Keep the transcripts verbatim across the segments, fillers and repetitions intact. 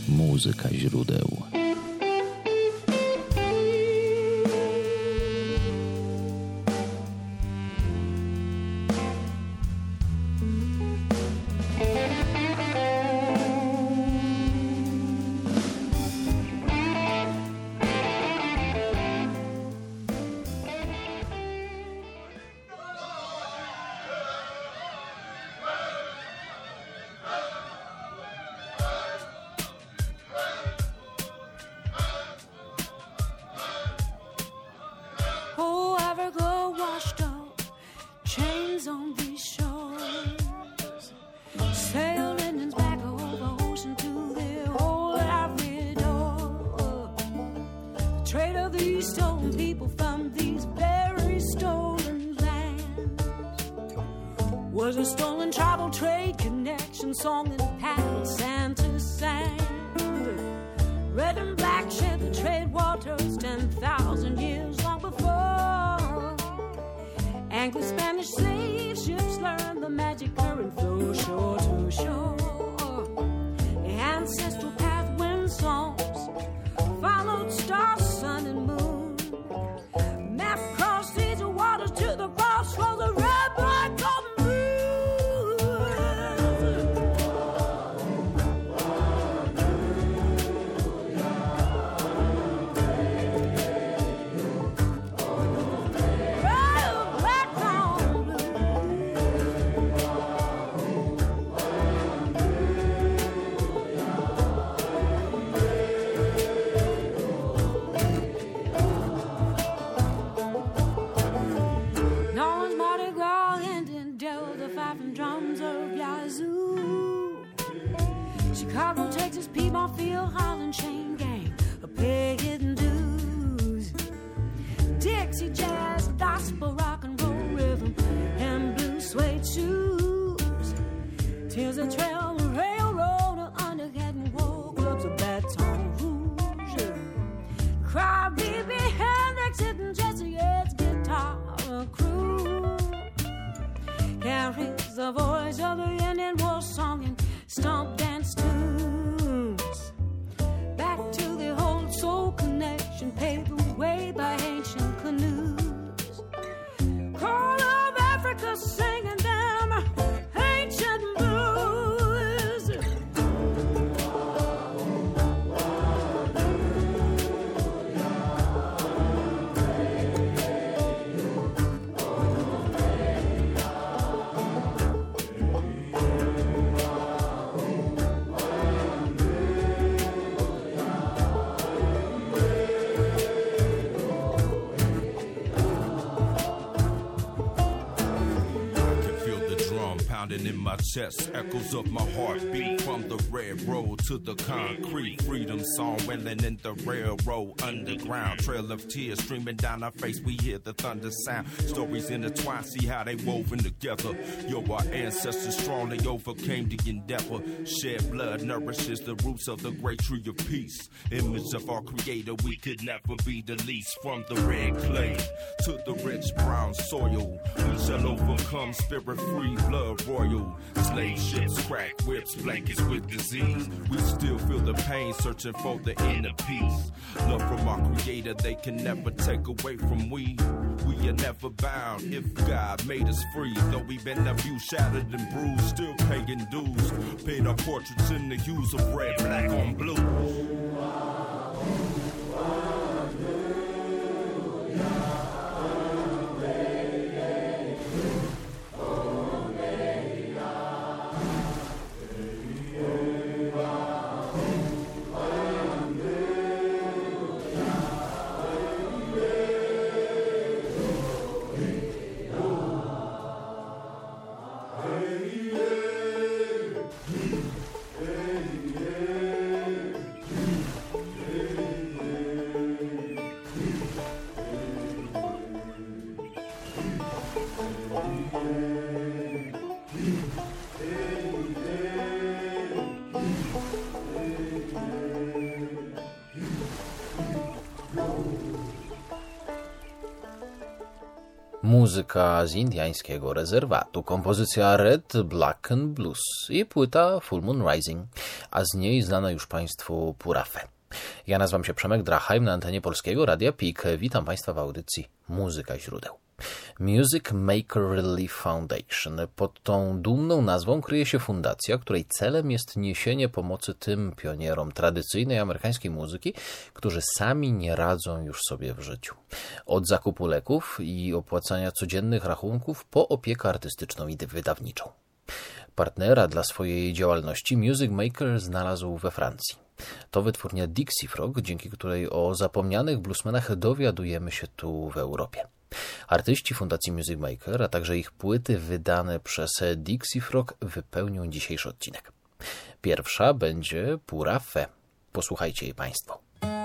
Muzyka źródeł. Was a stolen tribal trade connection song and paddle Santa sang. Red and black shared the trade waters ten thousand years long before. Anglo-Spanish slave ships learned the magic current flow shore to shore. The ancestral path wind songs followed stars, sun and moon. Mapped across these waters to the crossroads of red, black, golden. Chicago, Texas, Piedmont, Field, Holland, Chain Gang, a pagan dues. Dixie jazz, gospel, rock and roll rhythm, and blue suede shoes. Tears that trail the railroad, underhead and wool, clubs of Baton Rouge. Cry, baby, Hendrix hitting Jesse Ed's guitar crew. Carries the voice of the Indian war song and stomp dance tunes. Back to the old soul connection, paved the way by ancient canoes. Call of Africa singing them ancient blues. In my chest, echoes of my heartbeat. From the railroad to the concrete, freedom song wailing in the railroad underground. Trail of tears streaming down our face, we hear the thunder sound. Stories intertwined, see how they woven together. Yo, our ancestors strongly overcame the endeavor. Shed blood nourishes the roots of the great tree of peace. Image of our creator, we could never be the least. From the red clay to the rich brown soil, we shall overcome spirit free, blood royal. Slave ships, crack whips, blankets with disease. We still feel the pain, searching for the inner peace. Love from our creator, they can never take away from we. We are never bound if God made us free. Though we've been abused, shattered and bruised, still paying dues. Paint our portraits in the hues of red, black on blue. muzyka z indiańskiego rezerwatu, kompozycja Red, Black and Blues i płyta Full Moon Rising, a z niej znana już Państwu Pura Fe. Ja nazywam się Przemek Drachheim na antenie Polskiego Radia P I K. Witam Państwa w audycji Muzyka źródeł. Music Maker Relief Foundation. Pod tą dumną nazwą kryje się fundacja, której celem jest niesienie pomocy tym pionierom tradycyjnej amerykańskiej muzyki, którzy sami nie radzą już sobie w życiu. Od zakupu leków i opłacania codziennych rachunków po opiekę artystyczną i wydawniczą. Partnera dla swojej działalności Music Maker znalazł we Francji. To wytwórnia Dixie Frog, dzięki której o zapomnianych bluesmenach dowiadujemy się tu w Europie. Artyści Fundacji Music Maker, a także ich płyty wydane przez Dixie Frog wypełnią dzisiejszy odcinek. Pierwsza będzie Pura Fe. Posłuchajcie jej Państwo.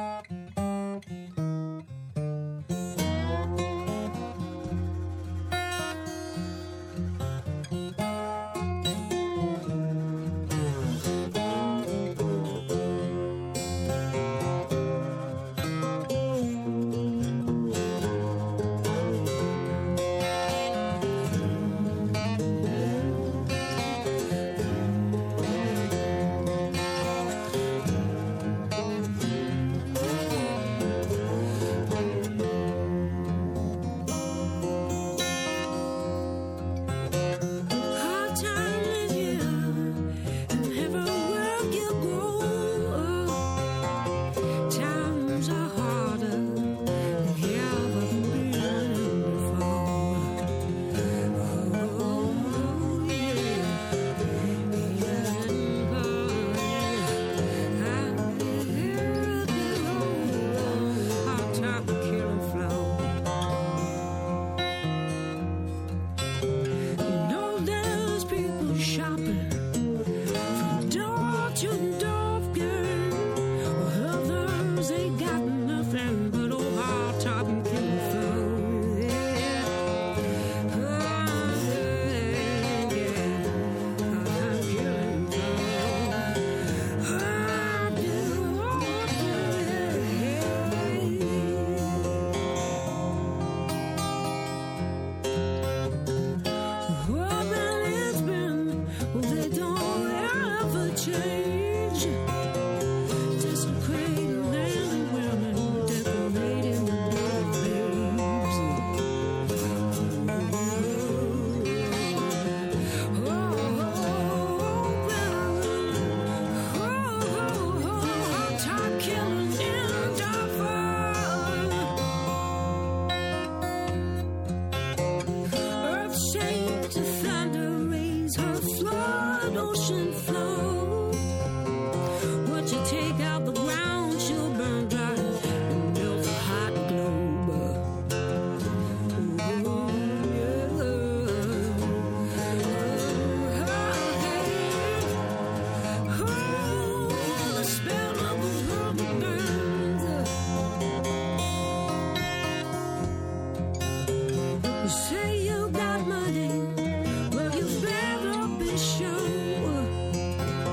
Say you got money, well you better be sure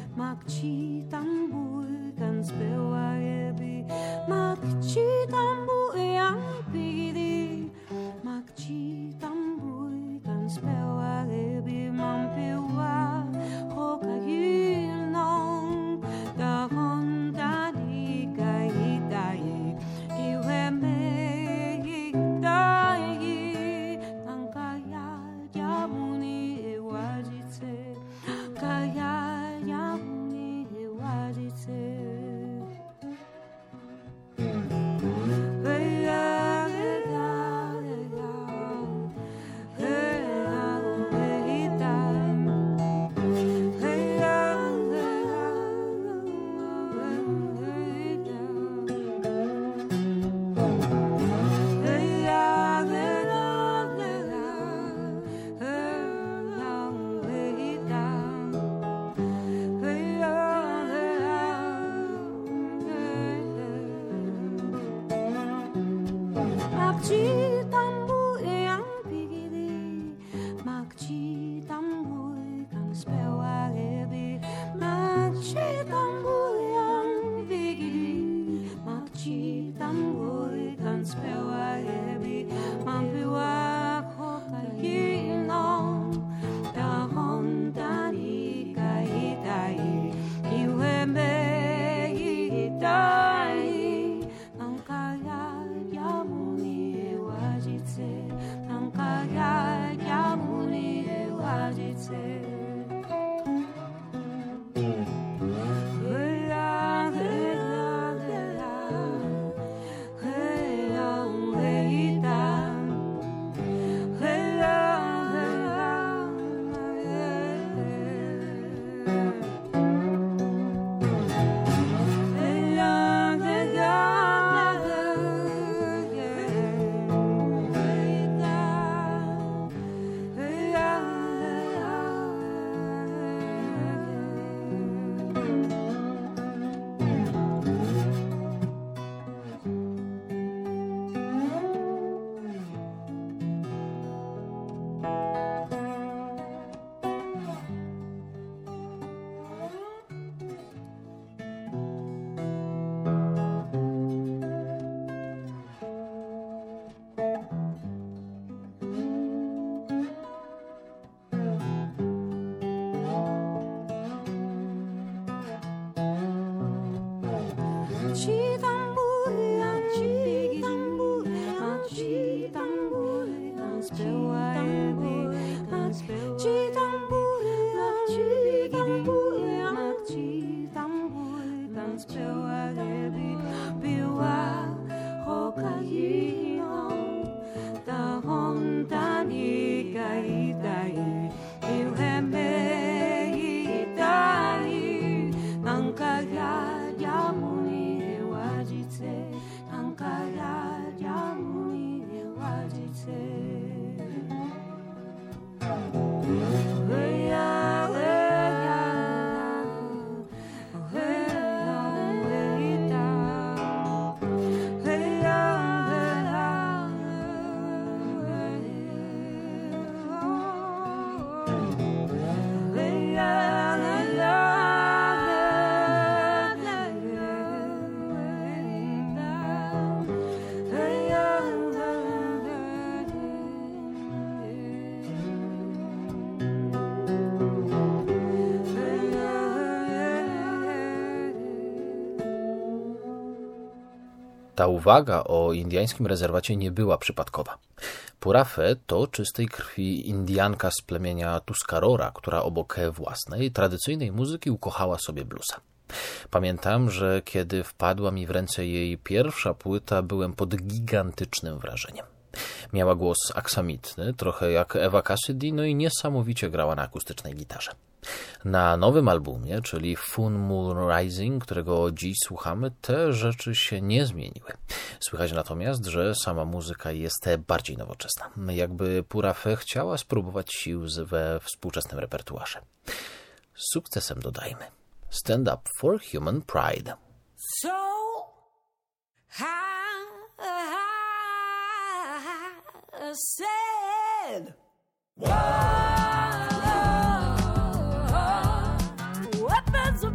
Magci tambujkan spiewaje by, magci tambujan pidi, magci tambujkan spiewaje by, mam piła hokajilną, da honda dika hitaye, iwe me hitaye, tankaya yamuni ewajice, kaya yamuni ewajice. Magci tambujkan pigidi, magci tambujkan spiewaje by, magci tambujkan pigidi, magci tambujkan spiewaje by, mam piła hokajilną, da honda dika hitaye, iwe me hitaye, tankaya yamuni ewajice, tankaya yamuni ewajice. Heya, heya, heya, heya, heita, heya, magci tambujkan pigidi, magci tambujkan spiewaje by, magci tambujkan pigidi, magci tambujkan spiewaje by, piła hokajilną, da honda dika hitaye, iwe me hitaye, tankaya yamuni ewajice, tankaya yamuni ewajice. Heya, heya, heya, heita, heya, Ta uwaga o indyjskim rezerwacie nie była przypadkowa. Purafe to czystej krwi Indianka z plemienia Tuscarora, która obok własnej, tradycyjnej muzyki ukochała sobie bluesa. Pamiętam, że kiedy wpadła mi w ręce jej pierwsza płyta, byłem pod gigantycznym wrażeniem. Miała głos aksamitny, trochę jak Eva Cassidy, no i niesamowicie grała na akustycznej gitarze. Na nowym albumie, czyli Full Moon Rising, którego dziś słuchamy, te rzeczy się nie zmieniły. Słychać natomiast, że sama muzyka jest bardziej nowoczesna. Jakby Purafe chciała spróbować sił we współczesnym repertuarze. Z sukcesem dodajmy. Stand Up for Human Pride. So I, I said, whoa, weapons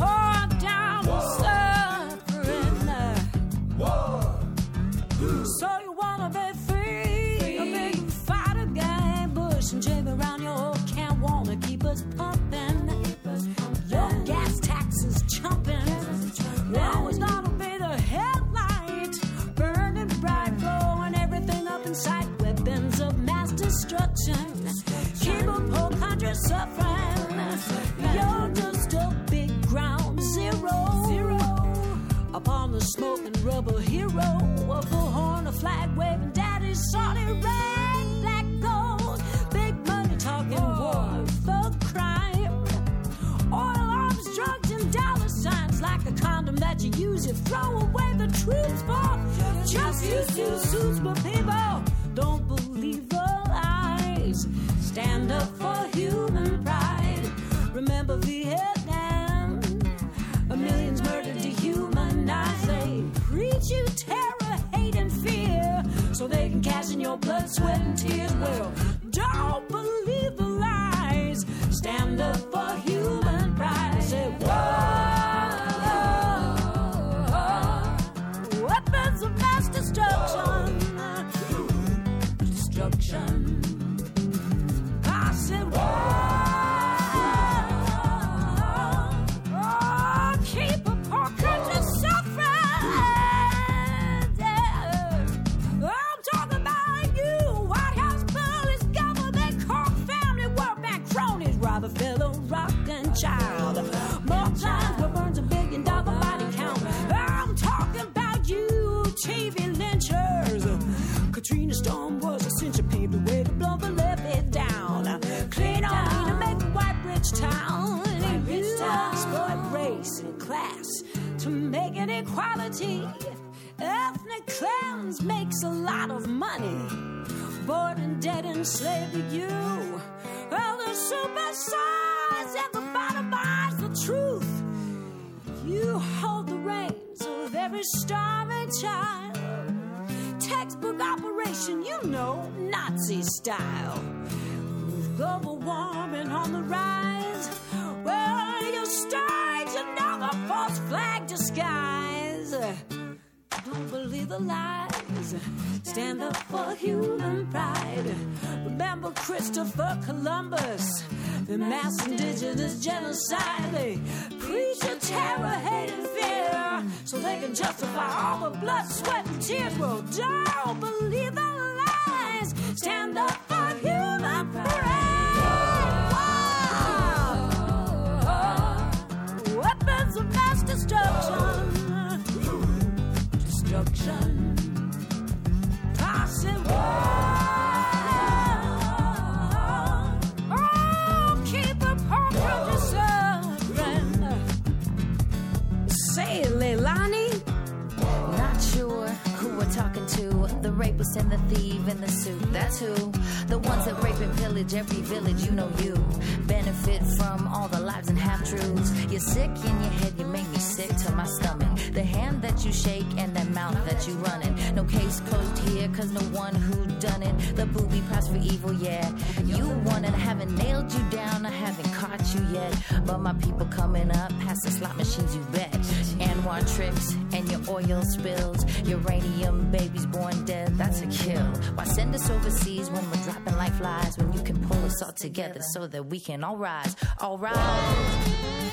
pour down suffering. So you wanna be free, a big fight a game, Bush and Jamie around your old can't wanna keep us pumping. Your gas taxes jumping. Always gotta be the headlight, burning bright, blowing everything up in sight. Weapons of mass destruction, keep a poor country suffering. You're just a big ground zero, zero. Upon the smoking rubber hero, a full horn, a flag waving, daddy's Saudi rag, black gold, big money talking war, thug crime, oil arms, drugs, and dollar signs like a condom that you use, you throw away the troops for. Just use two suits, but people don't believe the lies. Stand up for human pride. Remember Vietnam, a millions murdered, dehumanized. They preach you terror, hate, and fear, so they can cash in your blood, sweat, and tears. Well, don't believe the lies. Stand up for human pride. Say, whoa, weapons of mass destruction, destruction. I said, whoa. Fellow rockin' child. More times where burns a billion dollar body count. I'm talking about you, T V lynchers. Katrina Storm was a cincher, paved the way to blow the levee down. Clean on me to make a white rich town. And you exploit race and class to make it equality. Ethnic cleanse makes a lot of money. Born and dead enslaved you. Well, the super size and the bottomized the truth. You hold the reins of every starving child. Textbook operation, you know, Nazi style. With global warming on the rise, well, you stage another false flag disguise. Don't believe the lies. Stand up for human pride. Remember Christopher Columbus, the mass indigenous genocide. They preach a terror, hate, and fear, so they can justify all the blood, sweat, and tears. Well, don't believe the lies. Stand up for human pride. Whoa. Weapons of mass destruction. Destruction. I said, whoa. Oh, keep a poor country suffering. Say, Leilani? Not sure who we're talking to. The rapist and the thief and the suit. That's who. The ones that rape and pillage every village. You know you benefit from all the lies and half-truths. You're sick in your head. You make me sick to my stomach. The hand that you shake and that mouth that you running. No case closed here, cause no one who done it. The booby price for evil, yeah. You wanted, I haven't nailed you down, I haven't caught you yet. But my people coming up past the slot machines, you bet. Anwar tricks and your oil spills. Uranium babies born dead, that's a kill. Why send us overseas when we're dropping like flies? When you can pull us all together so that we can all rise, all rise.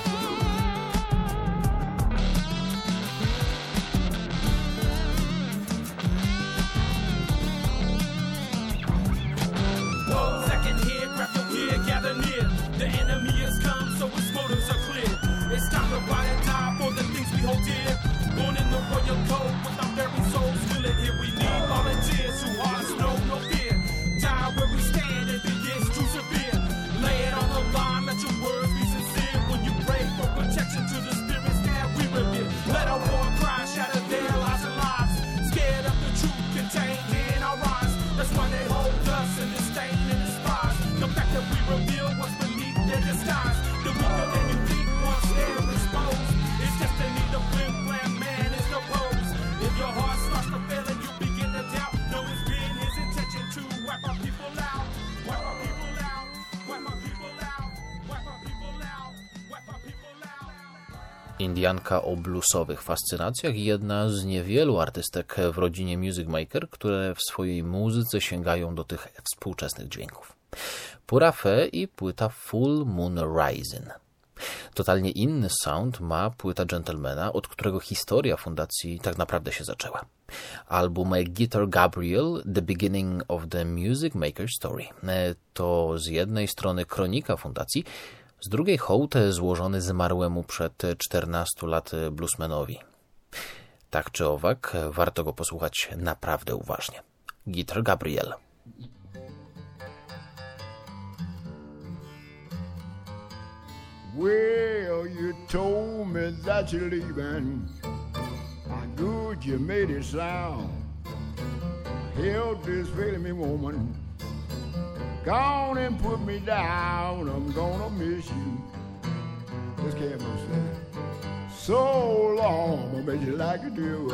The enemy has come, so its motives are clear. It's time to ride and die for the things we hold dear. Born in the royal code, with our very souls feeling here. We need volunteers who hearts know no fear. Die where we stand, and the years too severe. Lay it on the line, let your words be sincere. When you Indianka o bluesowych fascynacjach i jedna z niewielu artystek w rodzinie Music Maker, które w swojej muzyce sięgają do tych współczesnych dźwięków. Pura Fé i płyta Full Moon Rising. Totalnie inny sound ma płyta Gentlemana, od którego historia fundacji tak naprawdę się zaczęła. Album Guitar Gabriel, The Beginning of the Music Maker Story. To z jednej strony kronika fundacji, z drugiej hołd złożony zmarłemu przed czternastu laty bluesmanowi. Tak czy owak, warto go posłuchać naprawdę uważnie. Guitar Gabriel. Well, you told me that you're leaving. How good you made it sound. Held this feeling, me woman. Gone and put me down. I'm gonna miss you. This can't be said. So long, I bet you like a deer.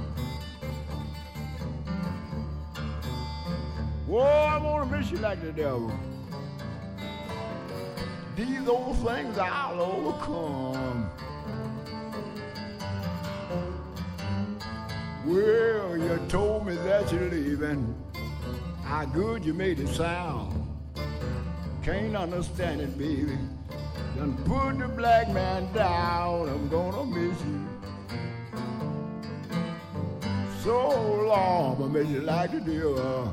Whoa, I'm gonna miss you like the devil. These old things I'll overcome. Well, you told me that you're leaving. How good you made it sound. Can't understand it, baby. Done put the black man down. I'm gonna miss you. So long, I made you like a deer.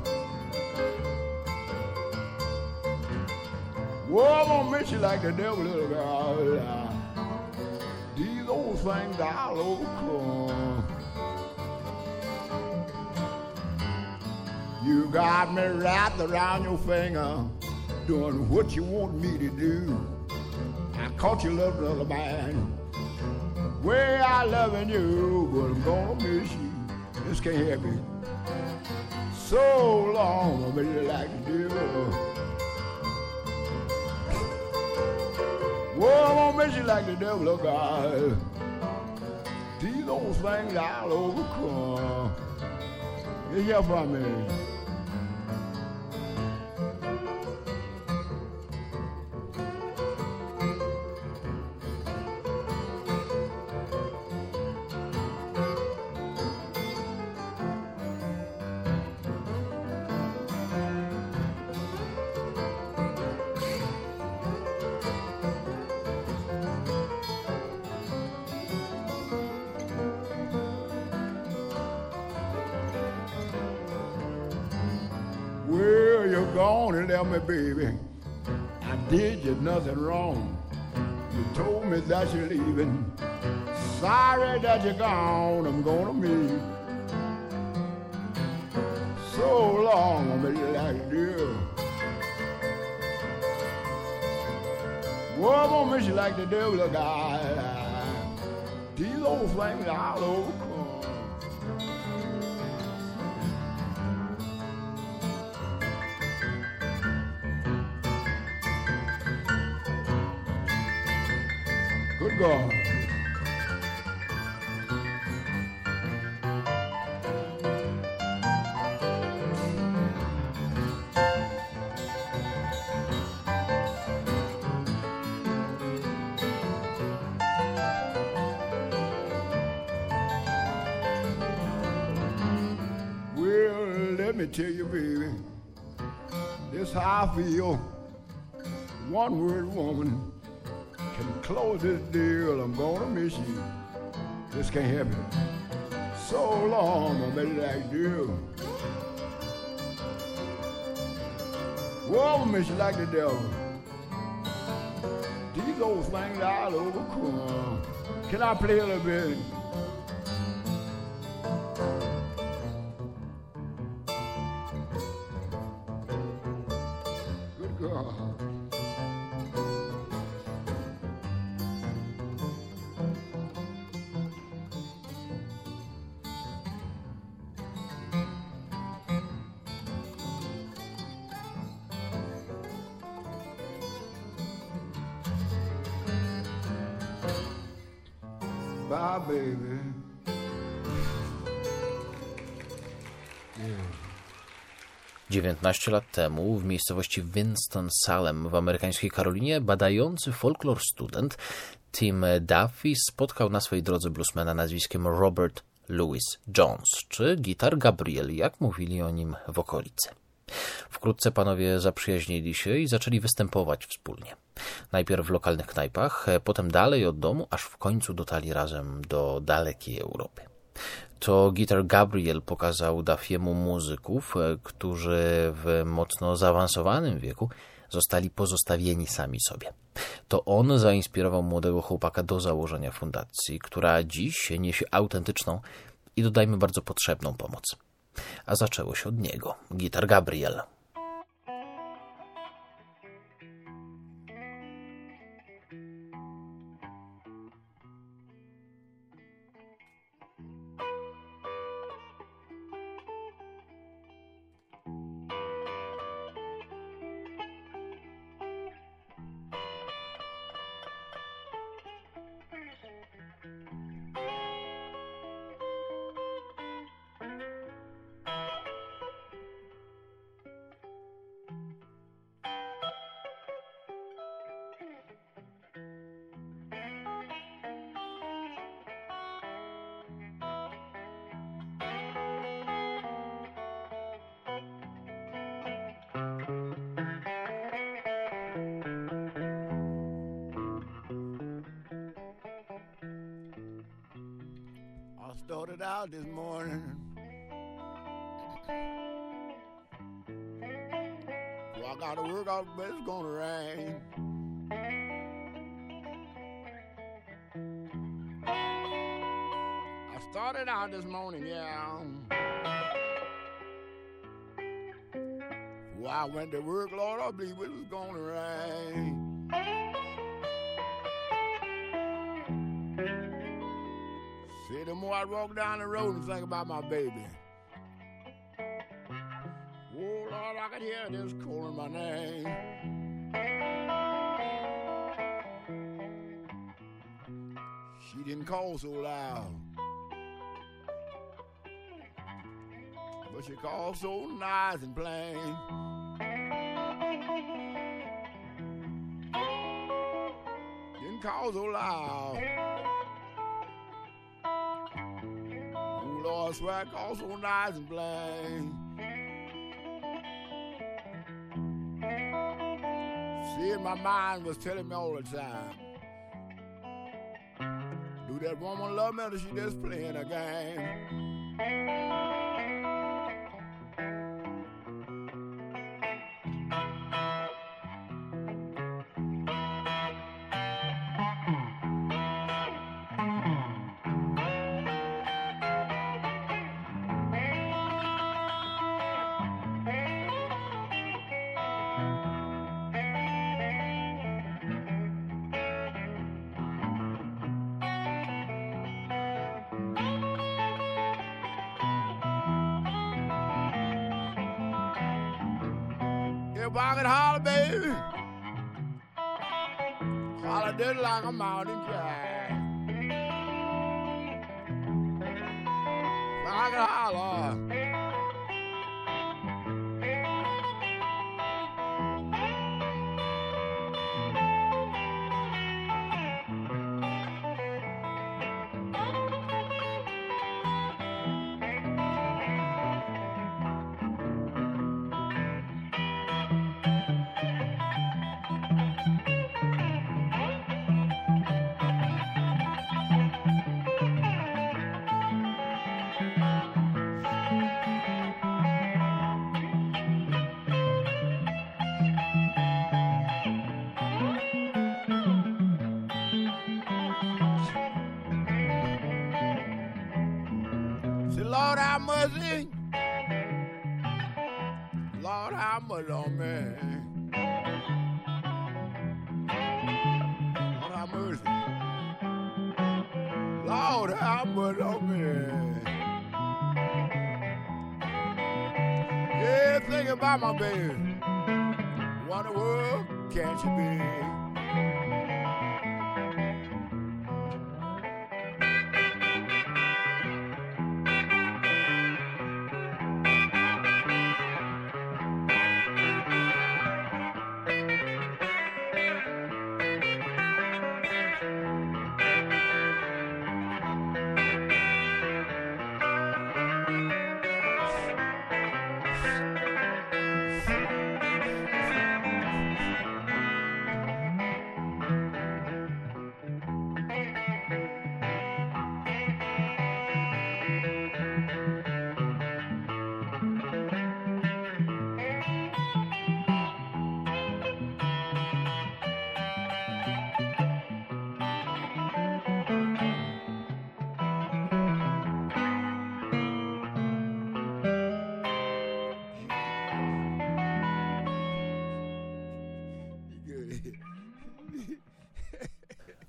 Well, I'm gonna miss you like the devil, little girl. These old things I'll overcome. You got me wrapped around your finger, doing what you want me to do. I caught you love another man. Way I loving you, but I'm gonna miss you. This can't help it. So long, I'll miss you like the devil. Well, I'm gonna miss you like the devil, oh God. These old things I'll overcome. You hear from me? Well, you're gone and left me, baby. I did you nothing wrong. You told me that you're leaving. Sorry that you're gone, I'm gonna miss you. So long, I'll miss you like a deer. Well, I'm gonna miss you like the devil, oh God. These old things I'll overcome. Good God. Well, let me tell you, baby, this how I feel. One word woman can close this deal, I'm gonna miss you. This can't happen. So long, I made it like deal. Well, I miss you like the devil. These old things I'll overcome. Can I play a little bit? Good God. Bye, baby. dziewiętnaście lat temu w miejscowości Winston-Salem w amerykańskiej Karolinie badający folklor student Tim Duffy spotkał na swojej drodze bluesmana nazwiskiem Robert Louis Jones, czy Guitar Gabriel, jak mówili o nim w okolicy. Wkrótce panowie zaprzyjaźnili się i zaczęli występować wspólnie. Najpierw w lokalnych knajpach, potem dalej od domu, aż w końcu dotarli razem do dalekiej Europy. To Guitar Gabriel pokazał Duffiemu muzyków, którzy w mocno zaawansowanym wieku zostali pozostawieni sami sobie. To on zainspirował młodego chłopaka do założenia fundacji, która dziś niesie autentyczną i dodajmy bardzo potrzebną pomoc. A zaczęło się od niego, Guitar Gabriel. Started out this morning. Well, I gotta work out, but it's gonna rain. I started out this morning, yeah. Well, I went to work, Lord, I believe it was gonna rain. See, the more I walk down the road and think about my baby. Oh, Lord, I could hear this calling my name. She didn't call so loud, but she called so nice and plain. Didn't call so loud. Lord, I swear I call so nice and plain. See, my mind was telling me all the time, do that woman love me or she just playing a game? If I could holler, baby, holler just like a mountain cat. If I could holler, Lord, have mercy. Lord, have mercy on me. Lord, have mercy. Lord, have mercy on me. Yeah, think about my baby. What in the world can't you be?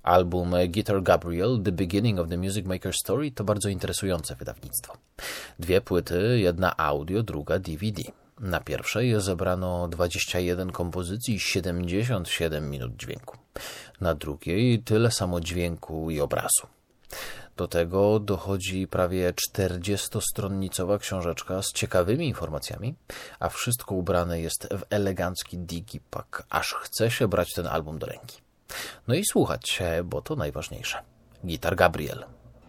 Album Guitar Gabriel, The Beginning of the Music Maker's Story to bardzo interesujące wydawnictwo. Dwie płyty, jedna audio, druga D V D. Na pierwszej zebrano dwadzieścia jeden kompozycji i siedemdziesiąt siedem minut dźwięku. Na drugiej tyle samo dźwięku i obrazu. Do tego dochodzi prawie czterdziestostronnicowa książeczka z ciekawymi informacjami, a wszystko ubrane jest w elegancki digipak, aż chce się brać ten album do ręki. No i słuchać się, bo to najważniejsze. Guitar Gabriel.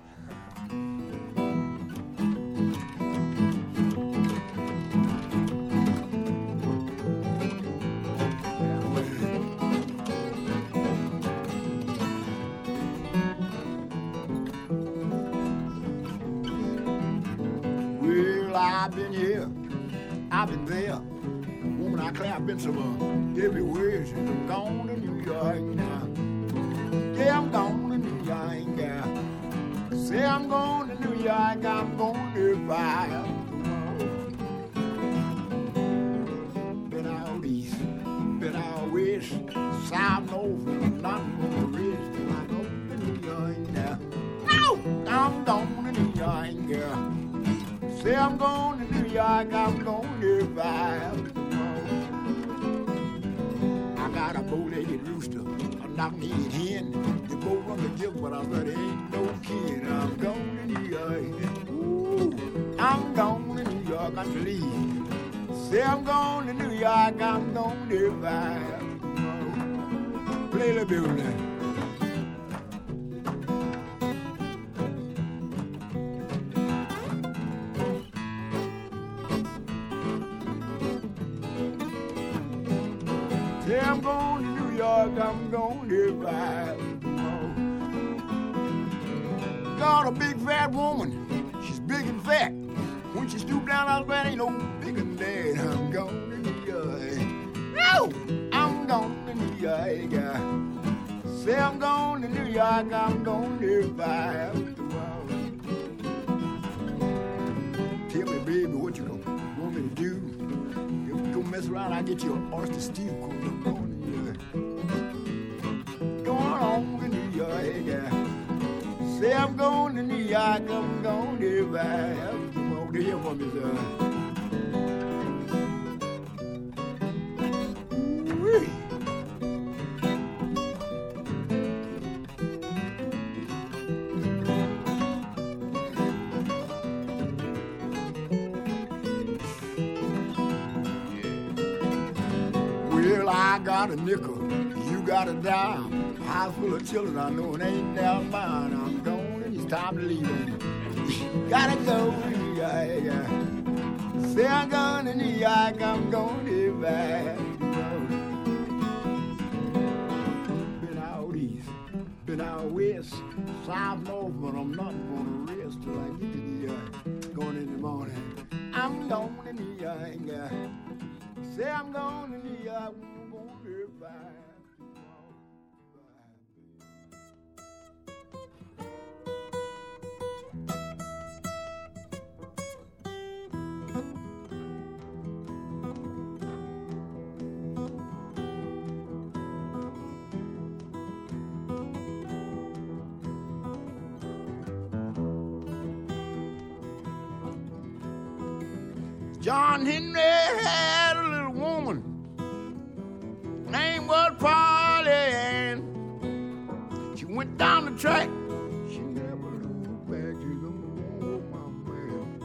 I've been here, I've been there. Woman, I clap been some uh, everywhere. I'm gone to New York now. Yeah, I'm gone to New York now. Say I'm going to New York, I'm going to fire. Been out east, been out west, south, north, nothing but the rest. Till I go to New York now. No, I'm going to New York, girl. Say I'm going to New York, I'm going to vibe. I got a bow-legged rooster, a knock-kneed hen. They both run the jig, but I bet it ain't no kid. I'm going to New York. Ooh, I'm going to New York, I believe. Say I'm going to New York, I'm going to vibe. Play the building. I'm going to New York, I'm going to vibe. Got a big fat woman, she's big and fat. When she stoop down, I swear ain't no bigger than that. I'm going to New York. No, I'm going to New York. Say I'm going to New York, I'm going to vibe. Tell me, baby, what you gonna want me to do? If we go mess around, I'll get you an oyster stew. I'm going to New York. Going on to New York, yeah. Say I'm going to New York, I'm going to vibe. Come on to hear from me, sir. Ooh-wee. Well, I got a nickel, you got a dime. House full of children, I know it ain't down mine. I'm going and it's time to leave them. Gotta go to New York. Say I'm going to New York, I'm going to back. Been out east, been out west, south, north, but I'm not gonna rest till I get to New York. Going in the morning, I'm going to New York. Say I'm going to New York, I'm going to back. John Henry had a little woman, name was Polly Ann. She went down the track, she never looked back. She's oh, my man.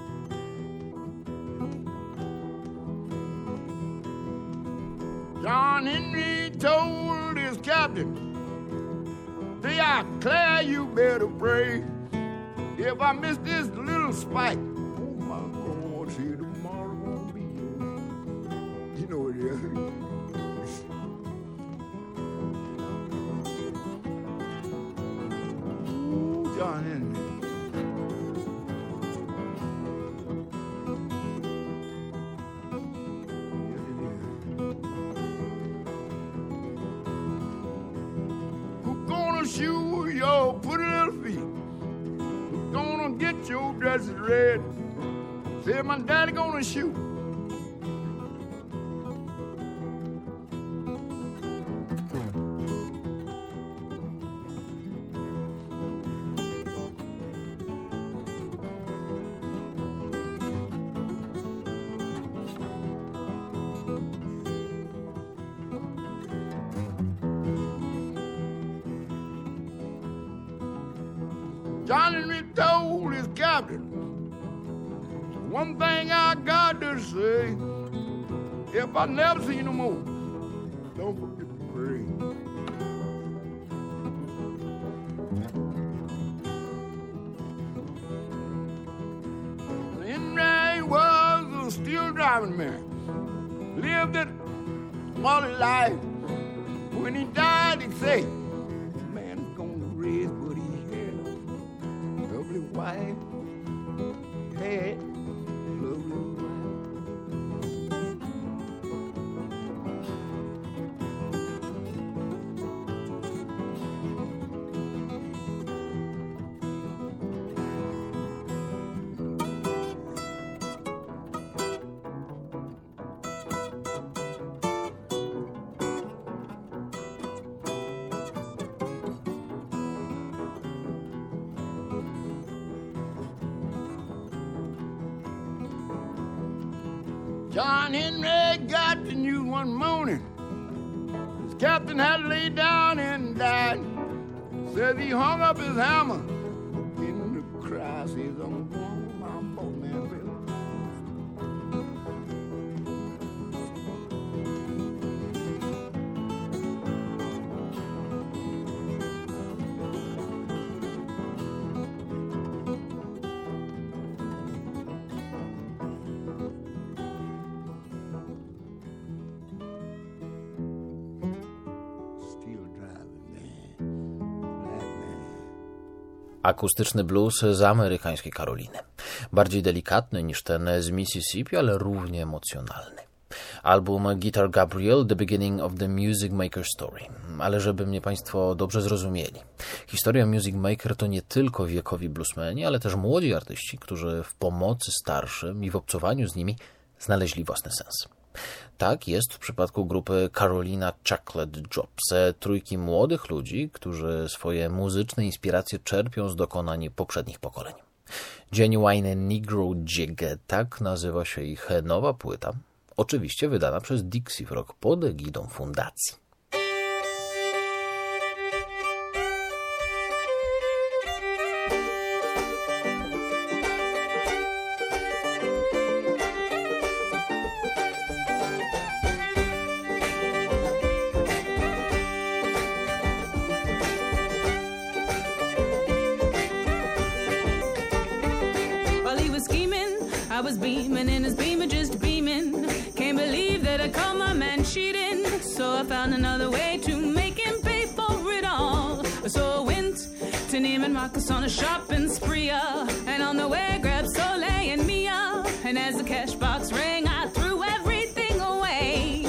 John Henry told his captain, "They are clear, you better pray. If I miss this little spike, oh my God, see tomorrow won't be." You know it is. Ooh, John Henry. Yes, it is. Who's gonna shoe your pretty little feet? Who's gonna get your dresses red? Say my daddy gonna shoot. John Henry told his captain, one thing I got to say, if I never see you no more, don't forget to pray. Henry was a steel driving man, lived it all his life. When he died, he'd say, man's gonna raise what he had. Lovely wife, had lovely John Henry got the news one morning. His captain had laid down and died. Says he hung up his hammer in the crisis on my boat man Bill. Akustyczny blues z amerykańskiej Karoliny. Bardziej delikatny niż ten z Mississippi, ale równie emocjonalny. Album Guitar Gabriel, The Beginning of the Music Maker Story. Ale żeby mnie Państwo dobrze zrozumieli. Historia Music Maker to nie tylko wiekowi bluesmeni, ale też młodzi artyści, którzy w pomocy starszym i w obcowaniu z nimi znaleźli własny sens. Tak jest w przypadku grupy Carolina Chocolate Drops, trójki młodych ludzi, którzy swoje muzyczne inspiracje czerpią z dokonań poprzednich pokoleń. Genuine Negro Jig, tak nazywa się ich nowa płyta, oczywiście wydana przez Dixie Frog pod egidą fundacji. I was beaming in his beamer, just beaming. Can't believe that I caught my man cheating. So I found another way to make him pay for it all. So I went to Neiman Marcus on a shopping spree, uh, and on the way grabbed Soleil and Mia. And as the cash box rang, I threw everything away.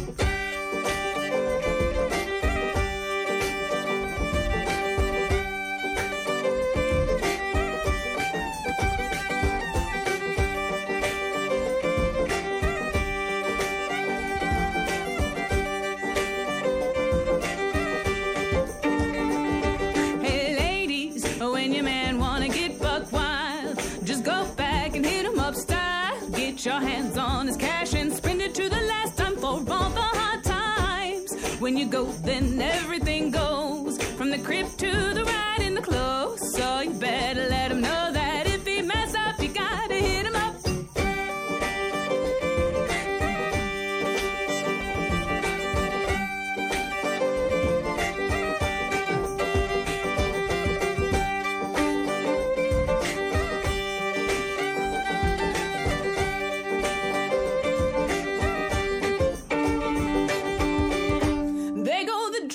Your hands on his cash and spend it to the last time for all the hard times. When you go, then everything goes, from the crib to the ride in the clothes. So you better let him know that if he mess up, you gotta hit him up.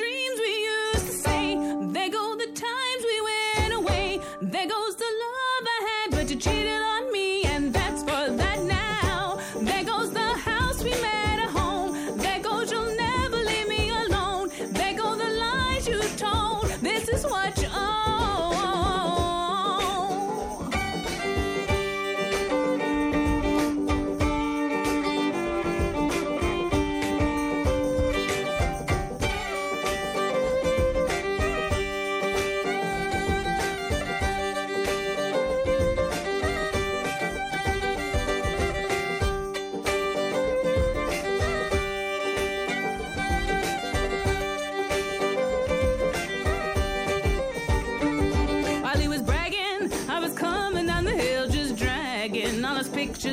There goes the love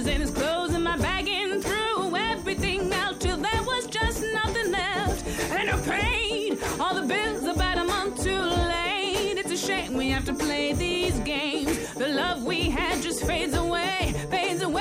shoes and his clothes and my bag and threw everything out till there was just nothing left. And I paid all the bills about a month too late. It's a shame we have to play these games. The love we had just fades away, fades away.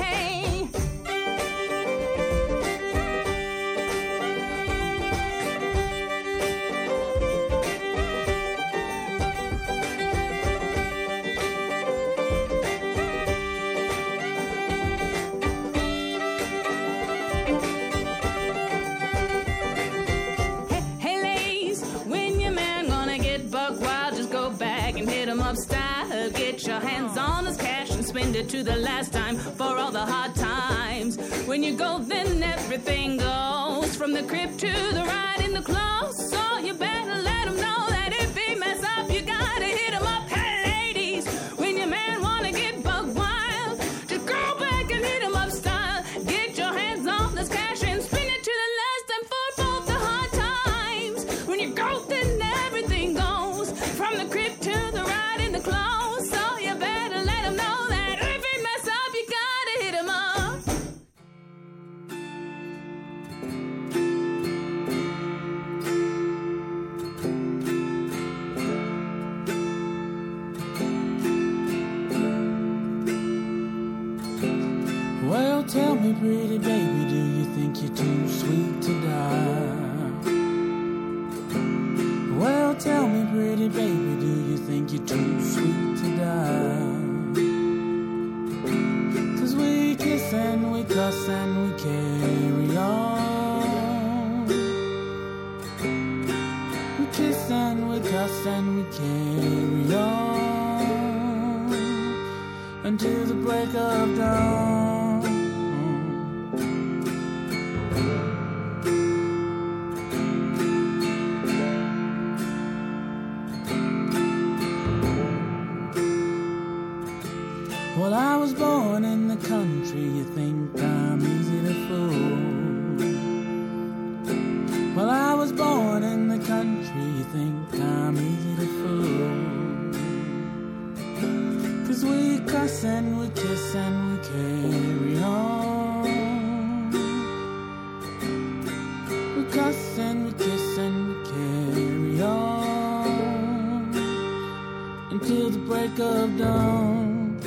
Style, get your hands on his cash and spend it to the last time for all the hard times. When you go, then everything goes from the crib to the ride in the clothes. So you better let him know that if he mess up, you gotta hit him up. Hey, ladies, when your man wanna get buck wild, just go back and hit him up style. Get your hands on this cash and spend it to the last time for both the hard times. When you go, then everything goes from the crib to the ride. Close, so you better let him know that if he mess up, you gotta hit him up. Well, tell me, pretty baby, do you think you're too sweet to die? Well, tell me, pretty baby, do you think you're too sweet to die? 'Cause we kiss and we cuss and we carry on. We kiss and we cuss and we carry on until the break of dawn. Well, I was born in the country, you think I'm easy to fool. Well, I was born in the country, you think I'm easy to fool. 'Cause we cuss and we kiss and we carry on. We cuss and we kiss and we carry on until the break of dawn.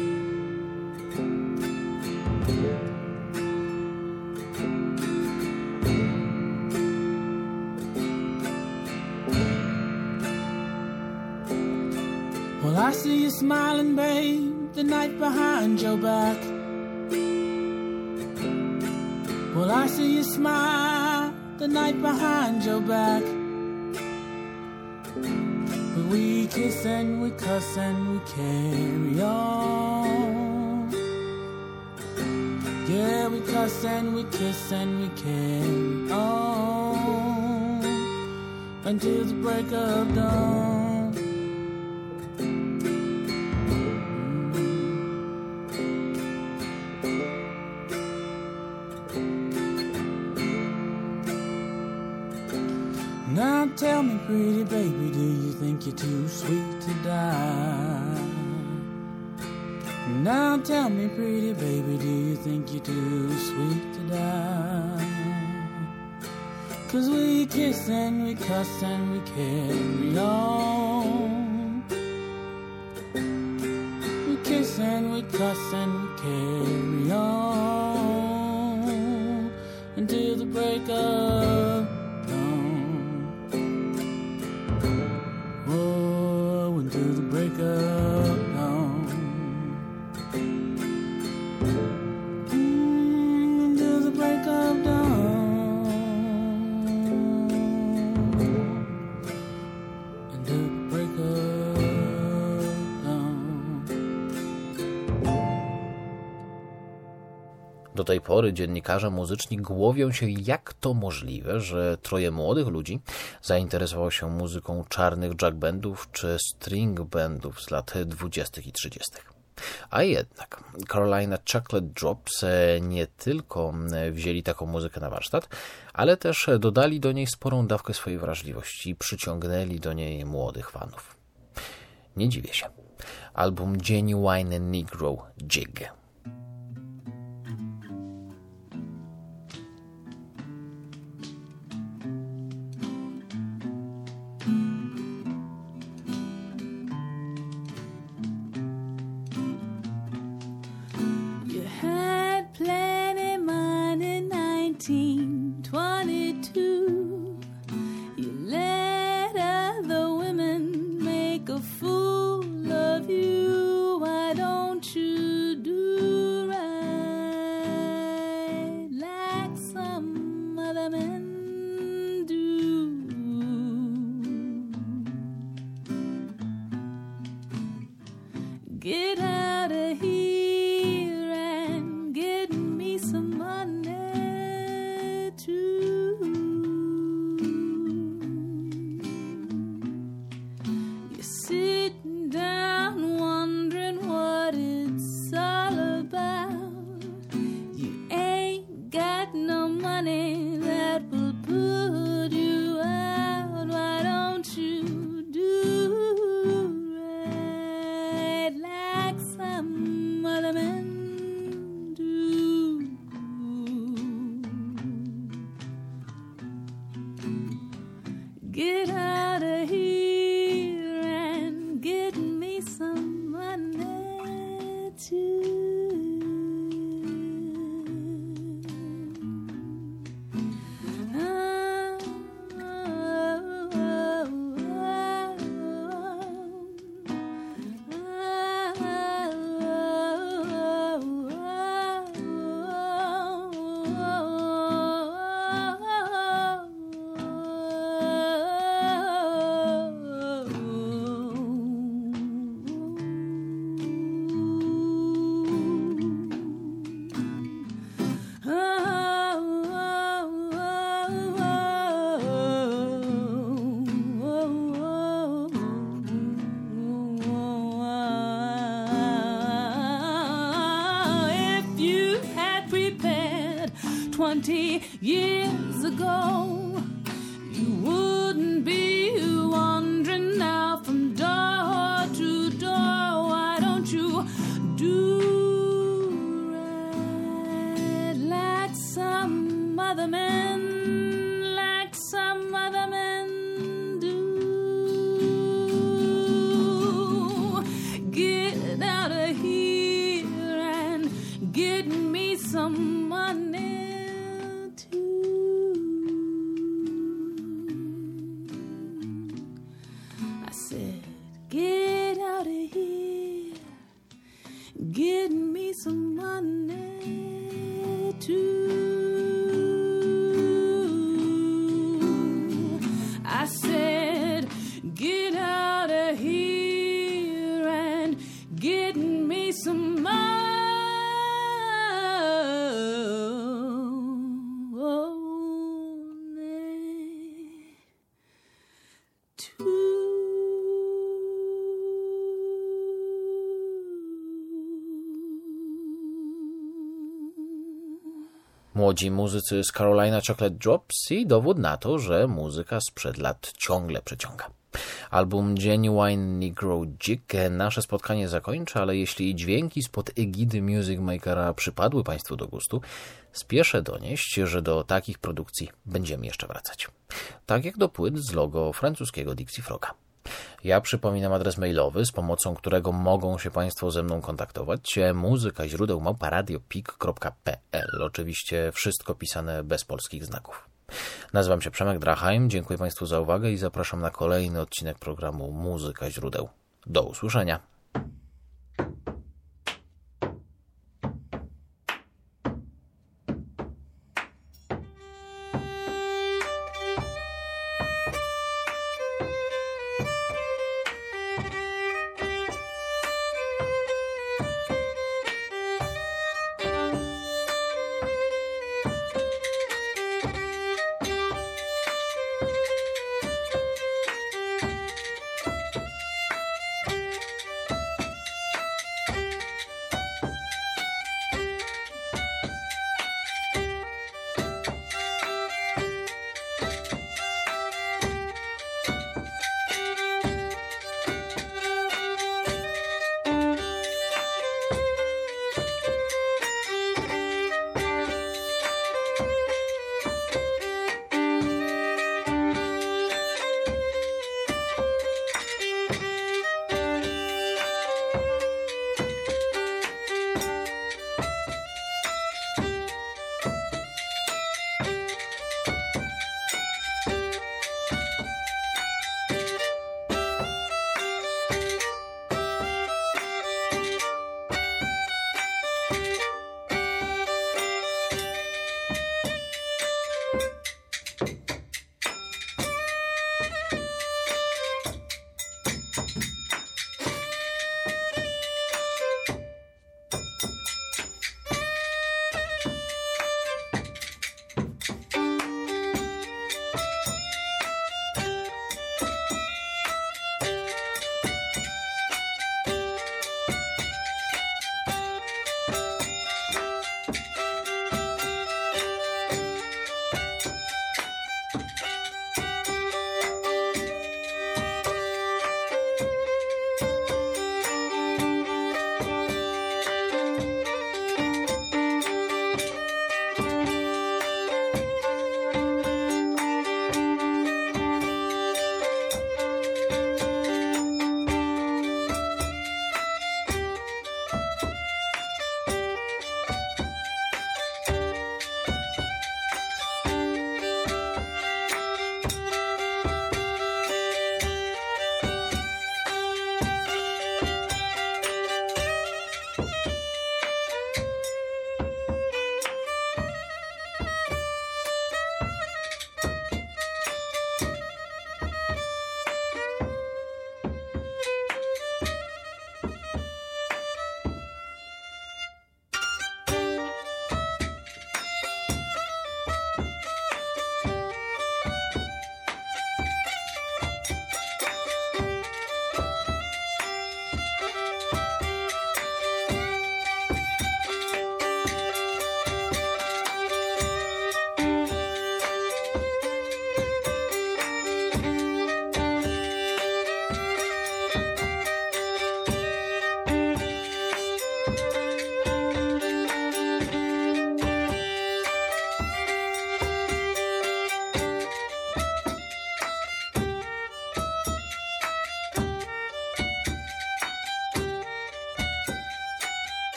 Well, I see you smiling, babe, the night behind your back. Well, I see you smile the night behind your back. But we kiss and we cuss and we carry on. Yeah, we cuss and we kiss and we carry on until the break of dawn. Now tell me, pretty baby, do you think you're too sweet to die? Now tell me, pretty baby, do you think you're too sweet to die? 'Cause we kiss and we cuss and we carry on. We kiss and we cuss and we carry on until the break of until the break of dawn. Mm, until the break of dawn. Until the break of dawn. Do tej pory dziennikarze muzyczni głowią się, jak to możliwe, że troje młodych ludzi zainteresowało się muzyką czarnych jackbandów czy string bandów z lat dwudziestych i trzydziestych. A jednak Carolina Chocolate Drops nie tylko wzięli taką muzykę na warsztat, ale też dodali do niej sporą dawkę swojej wrażliwości i przyciągnęli do niej młodych fanów. Nie dziwię się. Album Genuine Negro Jig. twenty years ago. You wouldn't be wandering now from door to door. Why don't you do right like some other men, like some other men do? Get out of here and get me some money. Get out of here, get me some money too. I said, get out of here and get me some money too. Młodzi muzycy z Carolina Chocolate Drops i dowód na to, że muzyka sprzed lat ciągle przeciąga. Album Genuine Negro Jig nasze spotkanie zakończy, ale jeśli dźwięki spod egidy Music Makera przypadły Państwu do gustu, spieszę donieść, że do takich produkcji będziemy jeszcze wracać. Tak jak do płyt z logo francuskiego Dixie Froga. Ja przypominam adres mailowy, z pomocą którego mogą się Państwo ze mną kontaktować. Muzyka źródeł małpa radio pik kropka p l. Oczywiście wszystko pisane bez polskich znaków. Nazywam się Przemek Drachheim, dziękuję Państwu za uwagę i zapraszam na kolejny odcinek programu Muzyka źródeł. Do usłyszenia.